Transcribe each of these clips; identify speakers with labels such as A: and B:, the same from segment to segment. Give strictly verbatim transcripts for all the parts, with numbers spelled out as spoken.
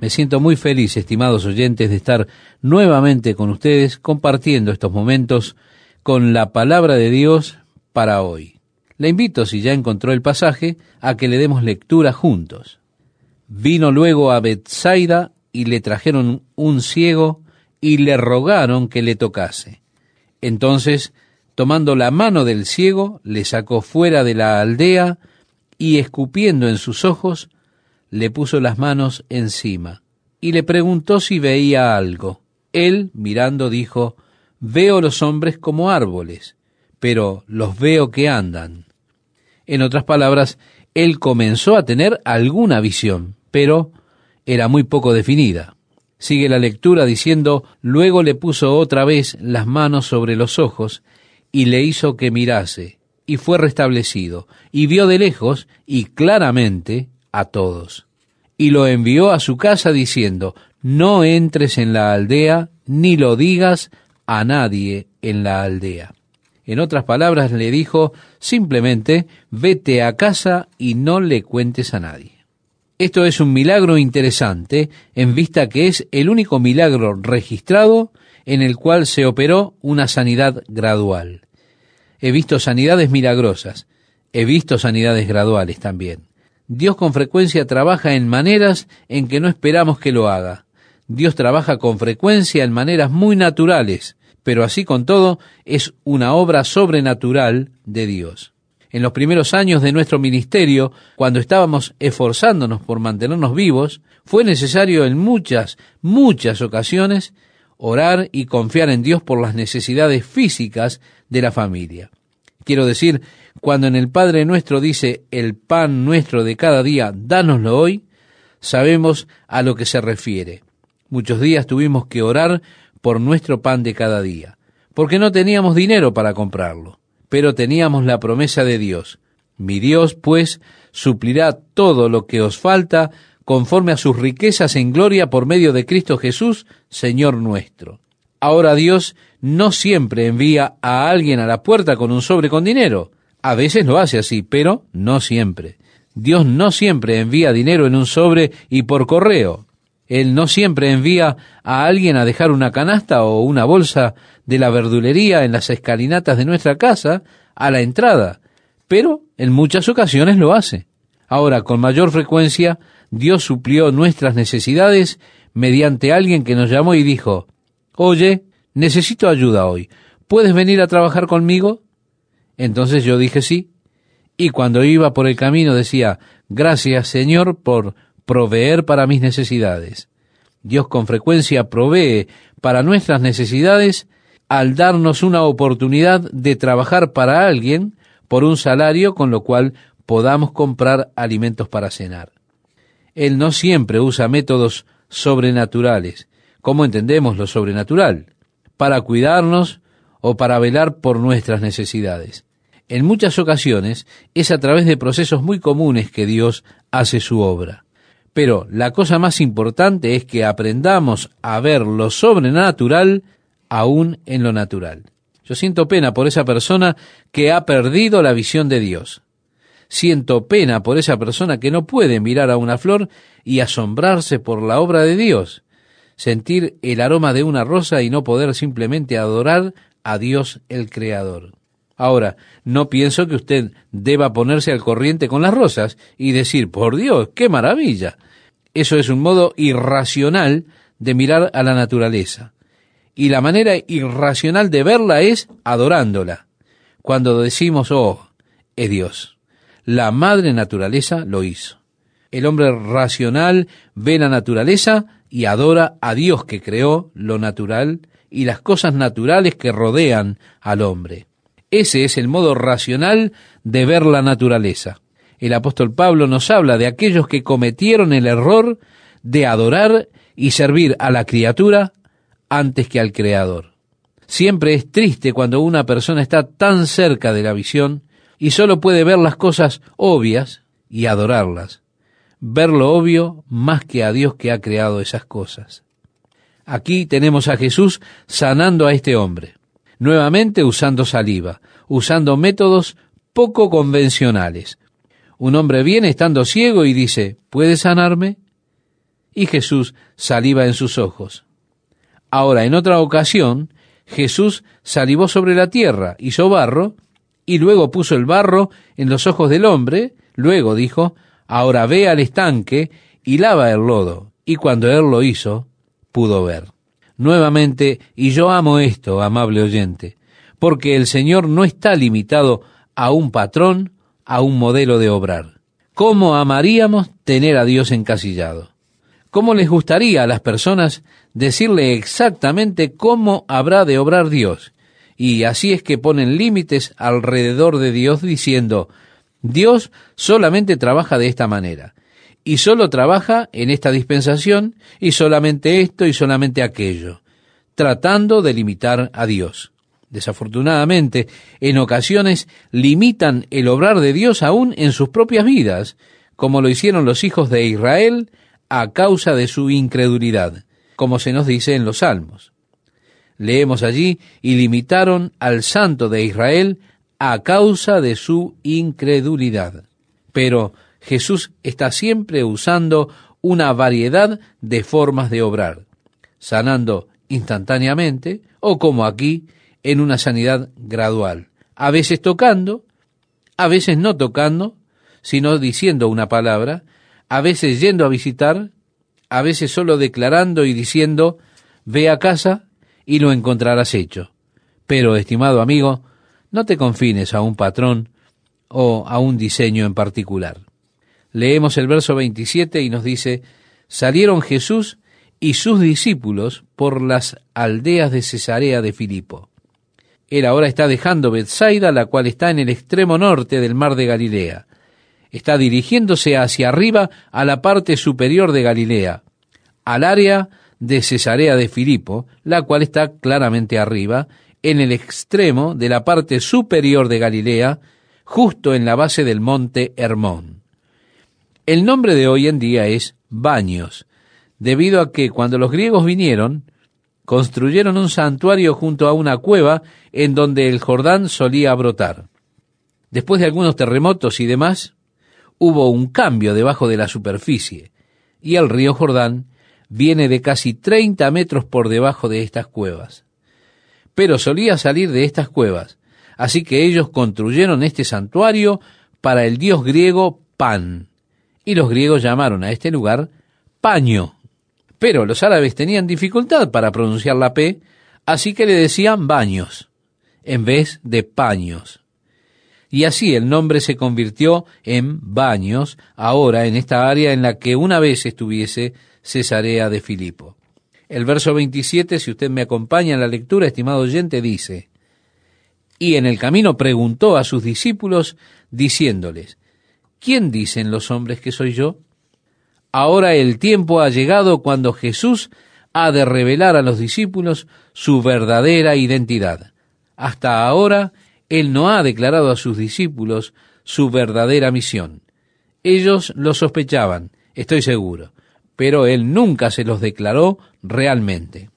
A: Me siento muy feliz, estimados oyentes, de estar nuevamente con ustedes compartiendo estos momentos con la palabra de Dios para hoy. Le invito, si ya encontró el pasaje, a que le demos lectura juntos. Vino luego a Betsaida y le trajeron un ciego y le rogaron que le tocase. Entonces, tomando la mano del ciego, le sacó fuera de la aldea y escupiendo en sus ojos, le puso las manos encima y le preguntó si veía algo. Él, mirando, dijo: veo los hombres como árboles, pero los veo que andan. En otras palabras, él comenzó a tener alguna visión, pero era muy poco definida. Sigue la lectura diciendo: luego le puso otra vez las manos sobre los ojos y le hizo que mirase, y fue restablecido, y vio de lejos y claramente a todos. Y lo envió a su casa diciendo: no entres en la aldea, ni lo digas a nadie en la aldea. En otras palabras, le dijo simplemente: vete a casa y no le cuentes a nadie. Esto es un milagro interesante, en vista que es el único milagro registrado en el cual se operó una sanidad gradual. He visto sanidades milagrosas, he visto sanidades graduales también. Dios con frecuencia trabaja en maneras en que no esperamos que lo haga. Dios trabaja con frecuencia en maneras muy naturales, pero así con todo es una obra sobrenatural de Dios. En los primeros años de nuestro ministerio, cuando estábamos esforzándonos por mantenernos vivos, fue necesario en muchas, muchas ocasiones orar y confiar en Dios por las necesidades físicas de la familia. Quiero decir, cuando en el Padre Nuestro dice: el pan nuestro de cada día, dánoslo hoy, sabemos a lo que se refiere. Muchos días tuvimos que orar por nuestro pan de cada día, porque no teníamos dinero para comprarlo, pero teníamos la promesa de Dios. Mi Dios, pues, suplirá todo lo que os falta conforme a sus riquezas en gloria por medio de Cristo Jesús, Señor nuestro. Ahora Dios no siempre envía a alguien a la puerta con un sobre con dinero. A veces lo hace así, pero no siempre. Dios no siempre envía dinero en un sobre y por correo. Él no siempre envía a alguien a dejar una canasta o una bolsa de la verdulería en las escalinatas de nuestra casa a la entrada, pero en muchas ocasiones lo hace. Ahora, con mayor frecuencia, Dios suplió nuestras necesidades mediante alguien que nos llamó y dijo: oye, necesito ayuda hoy, ¿puedes venir a trabajar conmigo? Entonces yo dije sí, y cuando iba por el camino decía: gracias, Señor, por proveer para mis necesidades. Dios con frecuencia provee para nuestras necesidades al darnos una oportunidad de trabajar para alguien por un salario con lo cual podamos comprar alimentos para cenar. Él no siempre usa métodos sobrenaturales, como entendemos lo sobrenatural, para cuidarnos o para velar por nuestras necesidades. En muchas ocasiones es a través de procesos muy comunes que Dios hace su obra. Pero la cosa más importante es que aprendamos a ver lo sobrenatural aún en lo natural. Yo siento pena por esa persona que ha perdido la visión de Dios. Siento pena por esa persona que no puede mirar a una flor y asombrarse por la obra de Dios, sentir el aroma de una rosa y no poder simplemente adorar a Dios el Creador. Ahora, no pienso que usted deba ponerse al corriente con las rosas y decir: por Dios, qué maravilla. Eso es un modo irracional de mirar a la naturaleza. Y la manera irracional de verla es adorándola. Cuando decimos: oh, es Dios. La madre naturaleza lo hizo. El hombre racional ve la naturaleza y adora a Dios que creó lo natural y las cosas naturales que rodean al hombre. Ese es el modo racional de ver la naturaleza. El apóstol Pablo nos habla de aquellos que cometieron el error de adorar y servir a la criatura antes que al Creador. Siempre es triste cuando una persona está tan cerca de la visión y solo puede ver las cosas obvias y adorarlas. Ver lo obvio más que a Dios que ha creado esas cosas. Aquí tenemos a Jesús sanando a este hombre, nuevamente usando saliva, usando métodos poco convencionales. Un hombre viene estando ciego y dice: ¿puede sanarme? y Jesús saliva en sus ojos. Ahora, en otra ocasión, Jesús salivó sobre la tierra, hizo barro, y luego puso el barro en los ojos del hombre. Luego dijo, ahora ve al estanque y lava el lodo. Y cuando él lo hizo, pudo ver. Nuevamente, y yo amo esto, amable oyente, porque el Señor no está limitado a un patrón, a un modelo de obrar. ¿Cómo amaríamos tener a Dios encasillado? ¿Cómo les gustaría a las personas decirle exactamente cómo habrá de obrar Dios? Y así es que ponen límites alrededor de Dios diciendo, Dios solamente trabaja de esta manera, y solo trabaja en esta dispensación, y solamente esto y solamente aquello, tratando de limitar a Dios. Desafortunadamente, en ocasiones limitan el obrar de Dios aún en sus propias vidas, como lo hicieron los hijos de Israel a causa de su incredulidad, como se nos dice en los Salmos. Leemos allí, y limitaron al Santo de Israel a causa de su incredulidad. Pero Jesús está siempre usando una variedad de formas de obrar, sanando instantáneamente, o como aquí, en una sanidad gradual, a veces tocando, a veces no tocando, sino diciendo una palabra, a veces yendo a visitar, a veces solo declarando y diciendo, ve a casa y lo encontrarás hecho. Pero, estimado amigo, no te confines a un patrón o a un diseño en particular. Leemos el verso veintisiete y nos dice, salieron Jesús y sus discípulos por las aldeas de Cesarea de Filipo. Él ahora está dejando Betsaida, la cual está en el extremo norte del mar de Galilea. Está dirigiéndose hacia arriba a la parte superior de Galilea, al área de Cesarea de Filipo, la cual está claramente arriba, en el extremo de la parte superior de Galilea, justo en la base del monte Hermón. El nombre de hoy en día es Baños, debido a que cuando los griegos vinieron, construyeron un santuario junto a una cueva en donde el Jordán solía brotar. Después de algunos terremotos y demás, hubo un cambio debajo de la superficie, y el río Jordán viene de casi treinta metros por debajo de estas cuevas. Pero solía salir de estas cuevas, así que ellos construyeron este santuario para el dios griego Pan, y los griegos llamaron a este lugar Paño. Pero los árabes tenían dificultad para pronunciar la P, así que le decían Baños, en vez de Paños. Y así el nombre se convirtió en Baños, ahora en esta área en la que una vez estuviese Cesarea de Filipo. El verso veintisiete, si usted me acompaña en la lectura, estimado oyente, dice, y en el camino preguntó a sus discípulos, diciéndoles, ¿quién dicen los hombres que soy yo? Ahora el tiempo ha llegado cuando Jesús ha de revelar a los discípulos su verdadera identidad. Hasta ahora, Él no ha declarado a sus discípulos su verdadera misión. Ellos lo sospechaban, estoy seguro, pero Él nunca se los declaró realmente.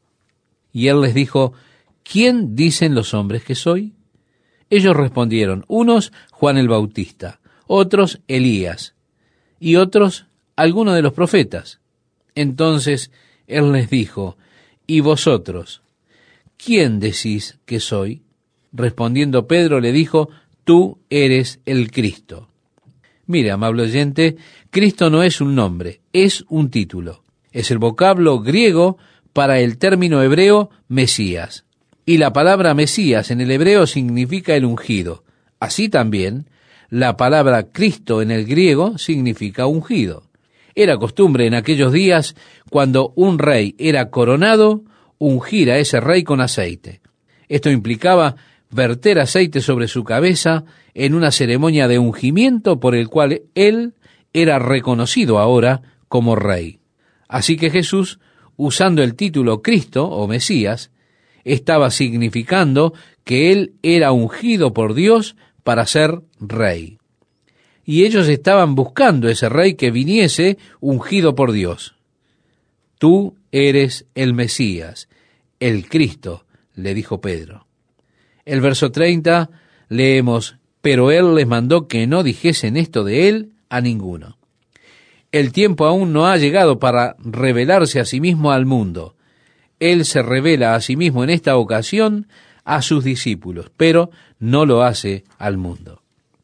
A: Y Él les dijo, ¿quién dicen los hombres que soy? Ellos respondieron, unos Juan el Bautista, otros Elías, y otros alguno de los profetas. Entonces Él les dijo, ¿y vosotros, quién decís que soy? Respondiendo Pedro le dijo, tú eres el Cristo. Mire, amable oyente, Cristo no es un nombre, es un título. Es el vocablo griego para el término hebreo Mesías. Y la palabra Mesías en el hebreo significa el ungido. Así también, la palabra Cristo en el griego significa ungido. Era costumbre en aquellos días, cuando un rey era coronado, ungir a ese rey con aceite. Esto implicaba verter aceite sobre su cabeza en una ceremonia de ungimiento por el cual él era reconocido ahora como rey. Así que Jesús, usando el título Cristo o Mesías, estaba significando que él era ungido por Dios para ser rey. Y ellos estaban buscando ese rey que viniese ungido por Dios. Tú eres el Mesías, el Cristo, le dijo Pedro. El verso treinta leemos, pero él les mandó que no dijesen esto de él a ninguno. El tiempo aún no ha llegado para revelarse a sí mismo al mundo. Él se revela a sí mismo en esta ocasión a sus discípulos, pero no lo hace al mundo.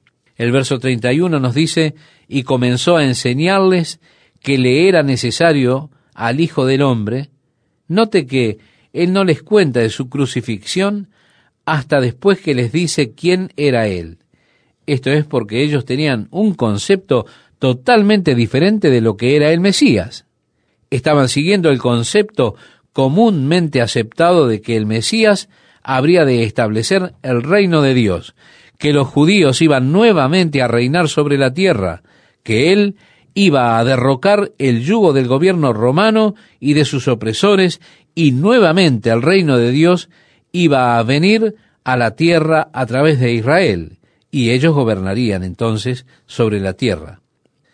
A: El verso treinta y uno nos dice, y comenzó a enseñarles que le era necesario al Hijo del Hombre. Note que él no les cuenta de su crucifixión hasta después que les dice quién era él. Esto es porque ellos tenían un concepto totalmente diferente de lo que era el Mesías. Estaban siguiendo el concepto comúnmente aceptado de que el Mesías habría de establecer el reino de Dios, que los judíos iban nuevamente a reinar sobre la tierra, que él iba a derrocar el yugo del gobierno romano y de sus opresores, y nuevamente el reino de Dios iba a venir a la tierra a través de Israel, y ellos gobernarían entonces sobre la tierra.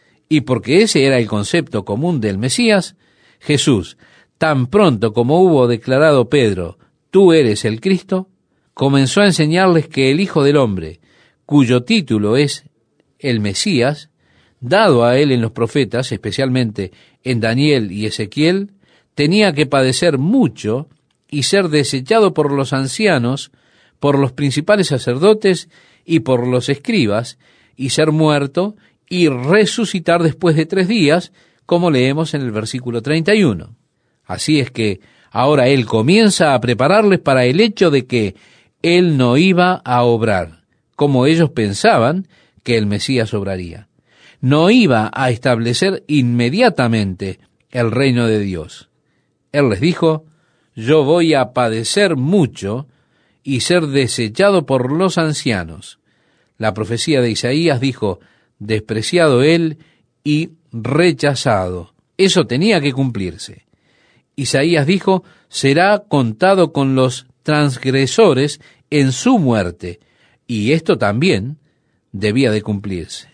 A: Y porque ese era el concepto común del Mesías, Jesús, tan pronto como hubo declarado Pedro, tú eres el Cristo, comenzó a enseñarles que el Hijo del Hombre, cuyo título es el Mesías, dado a él en los profetas, especialmente en Daniel y Ezequiel, tenía que padecer mucho y ser desechado por los ancianos, por los principales sacerdotes y por los escribas, y ser muerto y resucitar después de tres días, como leemos en el versículo treinta y uno. Así es que ahora él comienza a prepararles para el hecho de que él no iba a obrar, como ellos pensaban que el Mesías obraría. No iba a establecer inmediatamente el reino de Dios. Él les dijo, yo voy a padecer mucho y ser desechado por los ancianos. La profecía de Isaías dijo, despreciado él y rechazado. Eso tenía que cumplirse. Isaías dijo, será contado con los transgresores en su muerte, y esto también debía de cumplirse.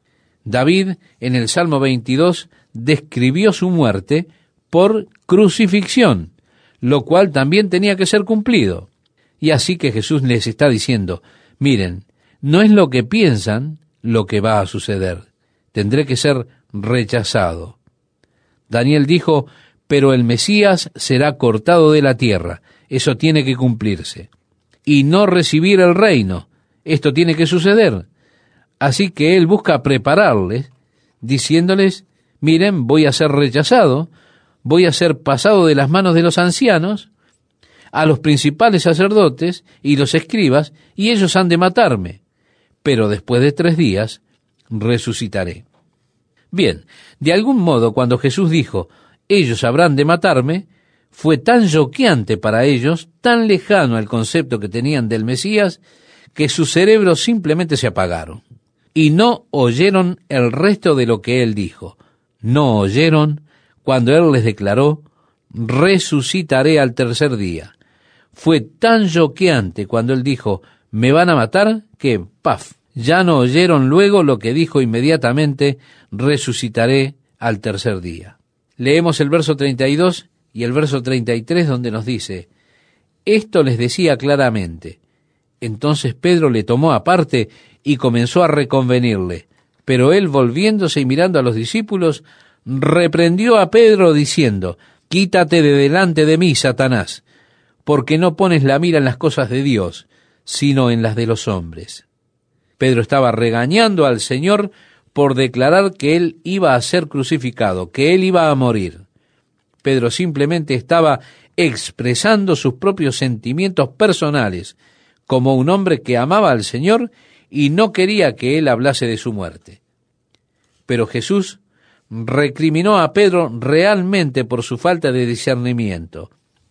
A: David, en el Salmo veintidós, describió su muerte por crucifixión, lo cual también tenía que ser cumplido. Y así que Jesús les está diciendo, miren, no es lo que piensan lo que va a suceder. Tendré que ser rechazado. Daniel dijo, pero el Mesías será cortado de la tierra. Eso tiene que cumplirse. Y no recibir el reino. Esto tiene que suceder. Así que él busca prepararles, diciéndoles, miren, voy a ser rechazado, voy a ser pasado de las manos de los ancianos, a los principales sacerdotes y los escribas, y ellos han de matarme. Pero después de tres días resucitaré. Bien, de algún modo cuando Jesús dijo, ellos habrán de matarme, fue tan choqueante para ellos, tan lejano al concepto que tenían del Mesías, que sus cerebros simplemente se apagaron. Y no oyeron el resto de lo que él dijo. No oyeron cuando él les declaró, resucitaré al tercer día. Fue tan choqueante cuando él dijo, me van a matar, que, paf, ya no oyeron luego lo que dijo inmediatamente, resucitaré al tercer día. Leemos el verso treinta y dos y el verso treinta y tres donde nos dice, esto les decía claramente. Entonces Pedro le tomó aparte y comenzó a reconvenirle, pero él volviéndose y mirando a los discípulos, reprendió a Pedro diciendo, quítate de delante de mí, Satanás, porque no pones la mira en las cosas de Dios, sino en las de los hombres. Pedro estaba regañando al Señor por declarar que él iba a ser crucificado, que él iba a morir. Pedro simplemente estaba expresando sus propios sentimientos personales, como un hombre que amaba al Señor y no quería que él hablase de su muerte. Pero Jesús recriminó a Pedro realmente por su falta de discernimiento.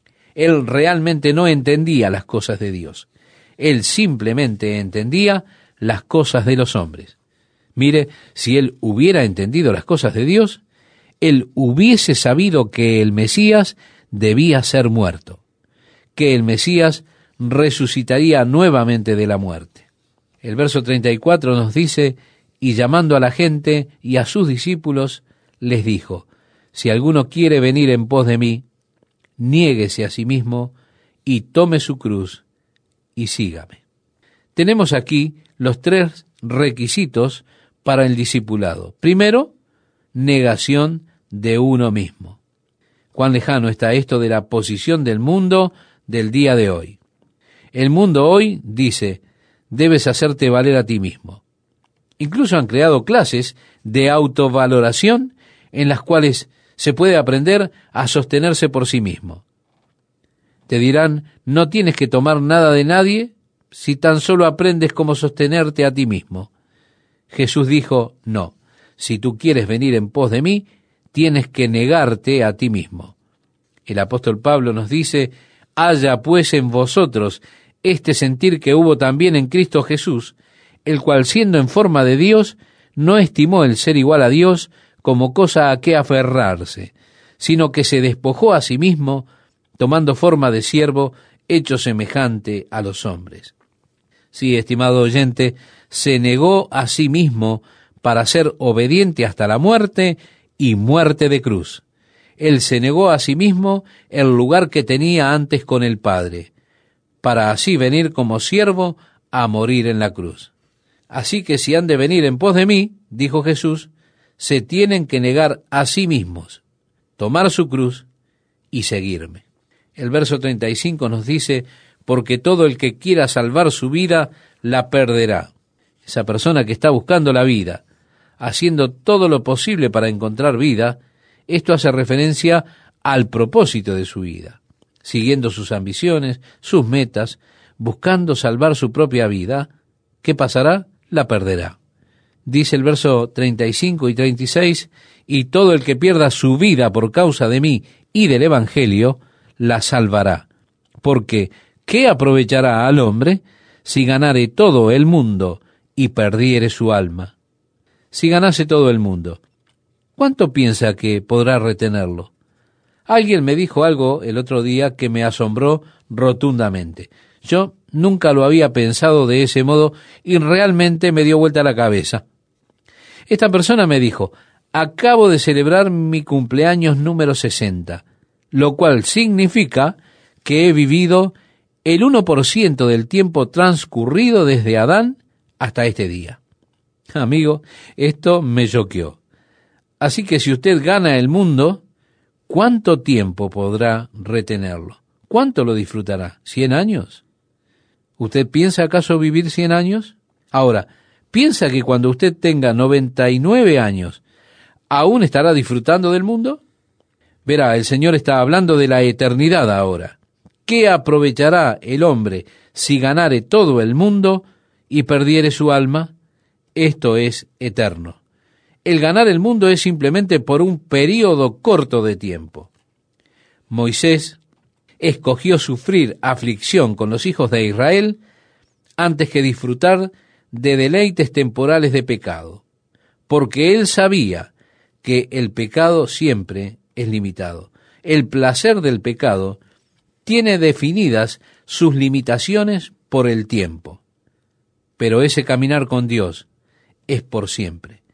A: Él realmente no entendía las cosas de Dios. Él simplemente entendía las cosas de los hombres. Mire, si él hubiera entendido las cosas de Dios, él hubiese sabido que el Mesías debía ser muerto, que el Mesías resucitaría nuevamente de la muerte. El verso treinta y cuatro nos dice, y llamando a la gente y a sus discípulos, les dijo, si alguno quiere venir en pos de mí, niéguese a sí mismo y tome su cruz y sígame. Tenemos aquí los tres requisitos para el discipulado. Primero, negación de uno mismo. Cuán lejano está esto de la posición del mundo del día de hoy. El mundo hoy dice, debes hacerte valer a ti mismo. Incluso han creado clases de autovaloración en las cuales se puede aprender a sostenerse por sí mismo. Te dirán, no tienes que tomar nada de nadie si tan solo aprendes cómo sostenerte a ti mismo. Jesús dijo, no, si tú quieres venir en pos de mí, tienes que negarte a ti mismo. El apóstol Pablo nos dice, haya pues en vosotros este sentir que hubo también en Cristo Jesús, el cual siendo en forma de Dios, no estimó el ser igual a Dios como cosa a que aferrarse, sino que se despojó a sí mismo, tomando forma de siervo, hecho semejante a los hombres. Sí, estimado oyente, se negó a sí mismo para ser obediente hasta la muerte y muerte de cruz. Él se negó a sí mismo el lugar que tenía antes con el Padre, para así venir como siervo a morir en la cruz. Así que si han de venir en pos de mí, dijo Jesús, se tienen que negar a sí mismos, tomar su cruz y seguirme. El verso treinta y cinco nos dice, porque todo el que quiera salvar su vida, la perderá. Esa persona que está buscando la vida, haciendo todo lo posible para encontrar vida, esto hace referencia al propósito de su vida, siguiendo sus ambiciones, sus metas, buscando salvar su propia vida. ¿Qué pasará? La perderá. Dice el verso treinta y cinco y treinta y seis, y todo el que pierda su vida por causa de mí y del Evangelio, la salvará. Porque, ¿qué aprovechará al hombre si ganare todo el mundo y perdiere su alma? Si ganase todo el mundo, ¿cuánto piensa que podrá retenerlo? Alguien me dijo algo el otro día que me asombró rotundamente. Yo nunca lo había pensado de ese modo y realmente me dio vuelta la cabeza. Esta persona me dijo, acabo de celebrar mi cumpleaños número sesenta, lo cual significa que he vivido el uno por ciento del tiempo transcurrido desde Adán hasta este día. Amigo, esto me choqueó. Así que si usted gana el mundo, ¿cuánto tiempo podrá retenerlo? ¿Cuánto lo disfrutará? ¿Cien años? ¿Usted piensa acaso vivir cien años? Ahora, ¿piensa que cuando usted tenga noventa y nueve años, aún estará disfrutando del mundo? Verá, el Señor está hablando de la eternidad ahora. ¿Qué aprovechará el hombre si ganare todo el mundo y perdiere su alma? Esto es eterno. El ganar el mundo es simplemente por un período corto de tiempo. Moisés escogió sufrir aflicción con los hijos de Israel antes que disfrutar de deleites temporales de pecado, porque él sabía que el pecado siempre es limitado. El placer del pecado tiene definidas sus limitaciones por el tiempo, pero ese caminar con Dios es por siempre.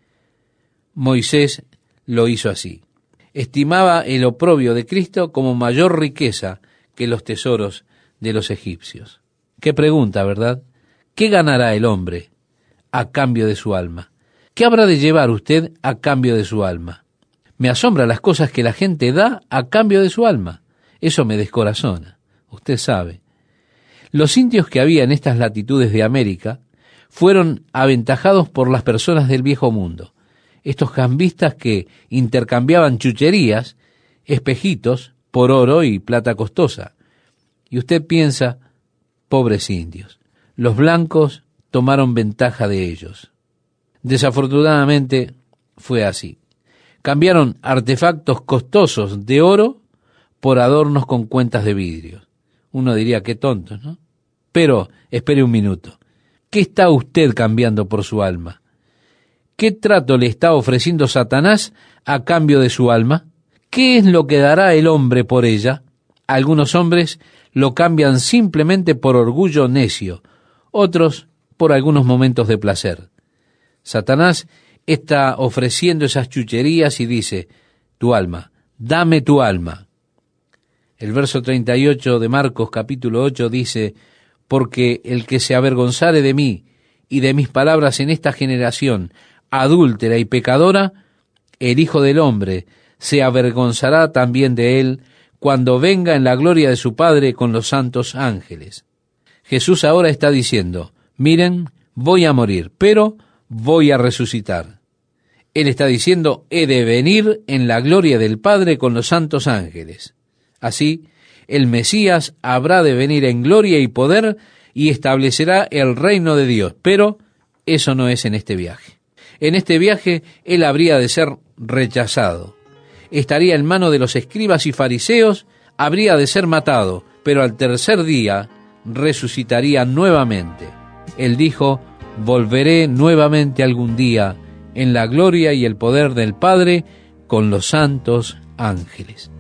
A: Moisés lo hizo así. Estimaba el oprobio de Cristo como mayor riqueza que los tesoros de los egipcios. Qué pregunta, ¿verdad? ¿Qué ganará el hombre a cambio de su alma? ¿Qué habrá de llevar usted a cambio de su alma? Me asombra las cosas que la gente da a cambio de su alma. Eso me descorazona, usted sabe. Los indios que había en estas latitudes de América fueron aventajados por las personas del viejo mundo. Estos cambistas que intercambiaban chucherías, espejitos, por oro y plata costosa. Y usted piensa, pobres indios, los blancos tomaron ventaja de ellos. Desafortunadamente fue así. Cambiaron artefactos costosos de oro por adornos con cuentas de vidrio. Uno diría, qué tontos, ¿no? Pero, espere un minuto. ¿Qué está usted cambiando por su alma? ¿Qué trato le está ofreciendo Satanás a cambio de su alma? ¿Qué es lo que dará el hombre por ella? Algunos hombres lo cambian simplemente por orgullo necio, otros por algunos momentos de placer. Satanás está ofreciendo esas chucherías y dice, tu alma, dame tu alma. El verso treinta y ocho de Marcos capítulo ocho dice, porque el que se avergonzare de mí y de mis palabras en esta generación adúltera y pecadora, el Hijo del Hombre se avergonzará también de él cuando venga en la gloria de su Padre con los santos ángeles. Jesús ahora está diciendo, miren, voy a morir, pero voy a resucitar. Él está diciendo, he de venir en la gloria del Padre con los santos ángeles. Así, el Mesías habrá de venir en gloria y poder y establecerá el reino de Dios, pero eso no es en este viaje. En este viaje, él habría de ser rechazado. Estaría en manos de los escribas y fariseos, habría de ser matado, pero al tercer día resucitaría nuevamente. Él dijo, volveré nuevamente algún día en la gloria y el poder del Padre con los santos ángeles.